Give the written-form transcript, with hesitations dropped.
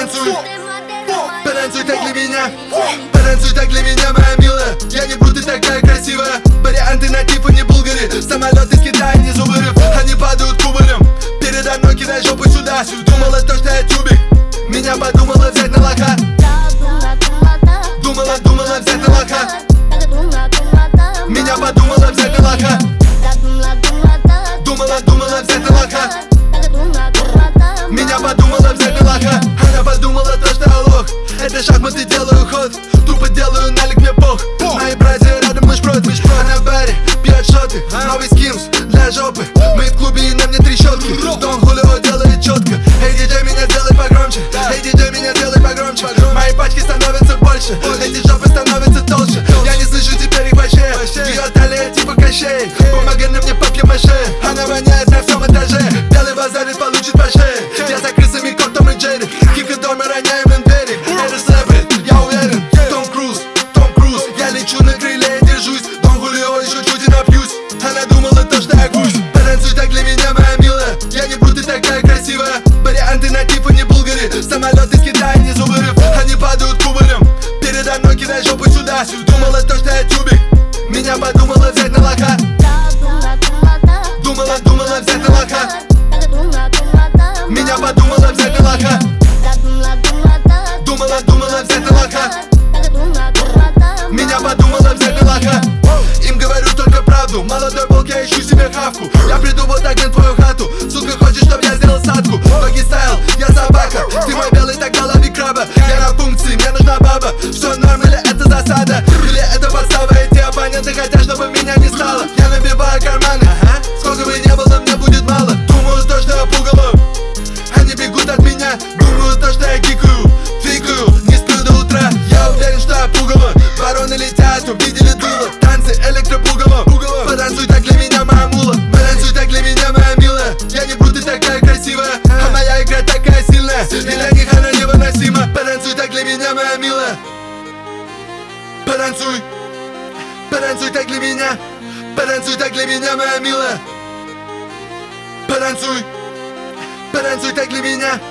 Потанцуй, потанцуй так для меня. Потанцуй так для меня, моя милая. Я не вру, ты такая красивая. Варианты на Тиффани Булгари. Самолет из Китая, не зубырев. Они падают кубарем. Передо мной кидай жопу сюда. Думала то, что я тюбик. Меня подумала взять на лоха. Думала взять на лоха. Меня подумала взять на лоха. Думала взять на лоха. Меня подумала взять на лоха. Она подумала то, что я лох. Это шахматы, делаю ход. Тупо делаю налик, мне пох. Мои братья рядом, мы шпрот. Она в баре, пьет шоты. Новый скимс для жопы. Мы в клубе и на мне трещотки. Дон Хулио делает четко. Эй, диджей, меня сделай погромче. Эй, диджей, меня сделай погромче. Мои пачки становятся больше. Эти жопы становятся толще. Я не слышу теперь их вообще. Ее талия типа кощей. Помогай на мне папье-маше. Она воняет на всем этаже. Белый базарит, получит по шее. Я за крысами, как Том и Джерри. Кика дома, роняем им двери. Это слэпает, я уверен. Том Круз, я лечу на крыле и держусь. Дон Хулио, еще чуть и напьюсь. Она думала то, что я гусь. Потанцуй так для меня, моя милая. Я не вру, ты такая красивая. Варианты на Тиффани Булгари. Самолет из Китая, не зубырев. Они падают кубарем. Передо мной кидай жопу сюда. Думала то, что я тюбик. Меня подумала взять на лоха. Думала взять на лоха. Меня подумала взять на лоха. Думала взять на лоха. Меня подумала взять на лоха. Им говорю только правду. Молодой волк, я ищу себе хавку. Я приду вот так на твою хату. Сука, хочешь, чтоб я сделал садку? Доги стайл, я собака. Ты мой белый, тогда лови краба. Я на функции, мне нужна баба. Все норм или это засада? Или это подстава? Эти оппоненты хотят, чтобы меня не стало. Я набиваю карманы. Сколько бы ни было, мне будет мало. Думаю то, что я пугало. Они бегут от меня. Думаю то, что я гикаю. Фикаю, не сплю до утра. Я уверен, что я пугало. Вороны летят, увидели дуло. Танцы электропугало. Потанцуй так для меня, моя мула. Потанцуй так для меня, моя милая. Я не вру, ты такая красивая. А моя игра такая сильная. И для них она невыносима. Потанцуй так для меня, моя милая. Потанцуй. Потанцуй так для меня. Потанцуй так для меня, моя милая. Потанцуй. Потанцуй так для меня.